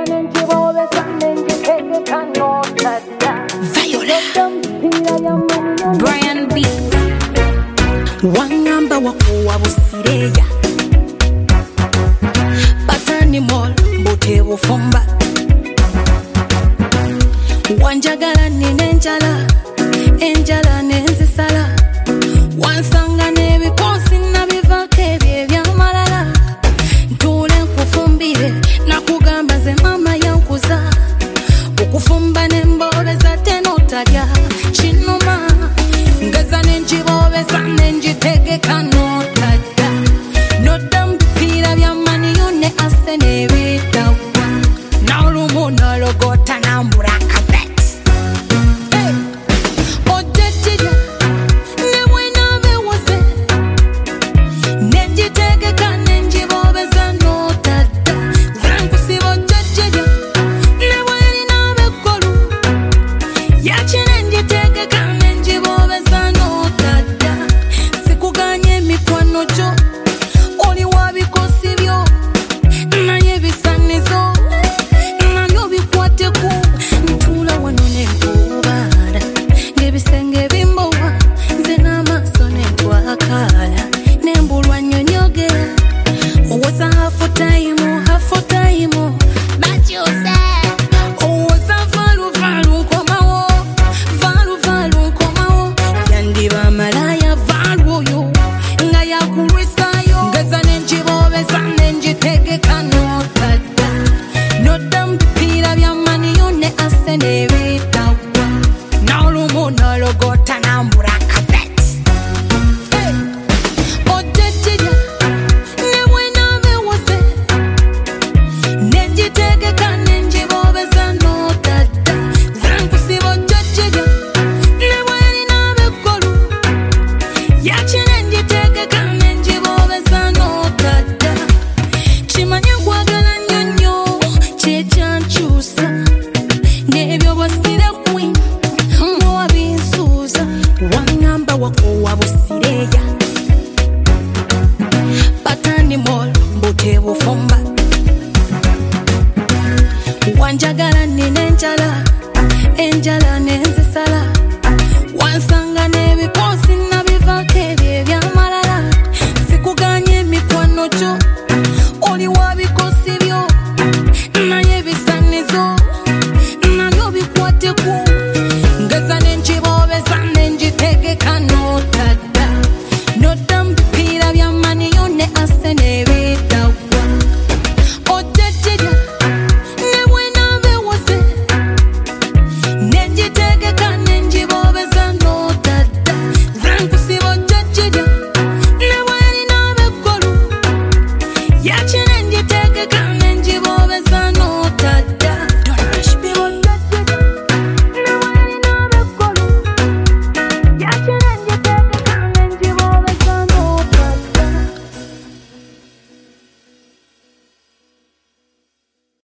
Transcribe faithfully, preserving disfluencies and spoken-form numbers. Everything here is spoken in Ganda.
Brian Beats Wangamba wakuwa busireya Batani mall bote bufumba Wanjagala nine njala Enjala nenzisala Wansanga nebikosi nabivake byebyamalala Ntule nkufumbire nakugamba ze mama yankuza Ukufumba nembobe za tenotalya Chinuma Ngaza nenjibobe za nenjitegeka notalya Noda mpira bya mani yone ase nebitawa Naulumu nologota nambura kazet Hey Ojejiya Nemwe nabe wose Nenjitegeka nenjibobe za notalya Zankusibo ojejiya Nemwe nabe kolu Yachine njitegeka nenjibobe za notalya Sikuganye mikwano jo Oli wabikosi byo Naye bisanizo Nabyo bikwate ku Ntula wano nenkubala Ngebisenge bimbowa Nze n'amaaso nentwakala Nembulwa nyonyogera Owoza half time, half time But you said Owoza valu valu nkomawo Valu valu nkomawo Yandiba malaya valu oyo Nga yakulwisayo Ngeza nenjibobe za nenjitegeka notalya Noda mpira bya mani yone ase nebitawa Naulumu nologota nambura kazet Hey Ojejiya Nemwe nabe wose Nenjitegeka nenjibobe za notalya Zankusibo ojejiya Nemwe nabe kolu Yachine njitegeka nenjibobe za notalya Chimanye kwagala nyonyo Chechanchusa Nebyo bosire queen Mwa binsuza Wangamba wakuwa busireya Batani mall Mbote bufumba Wanjagala nine njala Enjala